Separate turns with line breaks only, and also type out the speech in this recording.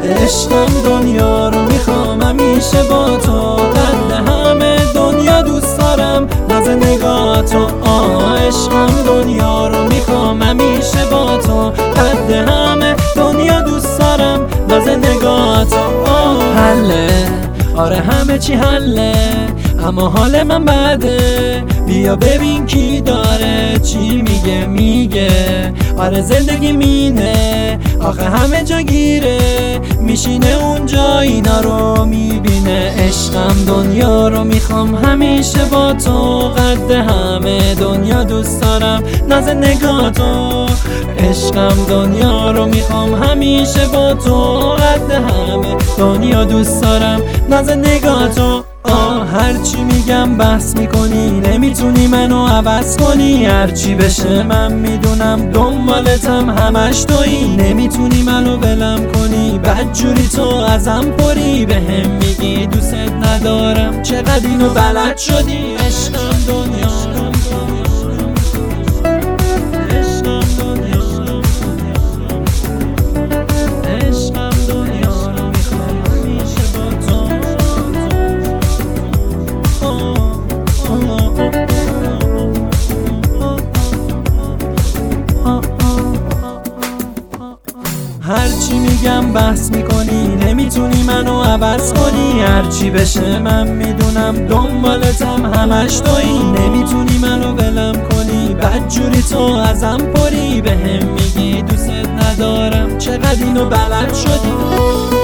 عشقم دنیا رو میخوام همیشه با تو، قد همه دنیا دوست دارم ناز نگاه تو. عشقم دنیا رو میخوام همیشه با تو، قد همه دنیا دوست دارم ناز نگاه تو. حله آره همه چی حله، اما حال من بده. بیا ببین کی داره چی میگه آره زندگی مینه، آخه همه جا گیره، میشینه اونجا اینا رو میبینه. عشقم دنیا رو میخوام همیشه با تو، قد همه دنیا دوست دارم ناز نگاه تو. عشقم دنیا رو میخوام همیشه با تو، قد همه دنیا دوست دارم ناز نگاه تو. هرچی میگم بحث میکنی، نمیتونی منو عوض کنی. هرچی بشه من میدونم دنبالتم همش تویی، نمیتونی منو ولم کنی. بدجوری تو ازم پری، بهم میگی دوست ندارم، چقدر اینو بلد شدی. عشقم دنیا هرچی میگم بحث میکنی، نمیتونی منو عوض کنی. هرچی بشه من میدونم دنبالتم همش تویی، نمیتونی منو ولم کنی. بدجوری تو ازم پری، بهم میگی دوست ندارم، چقدر اینو بلد شدی.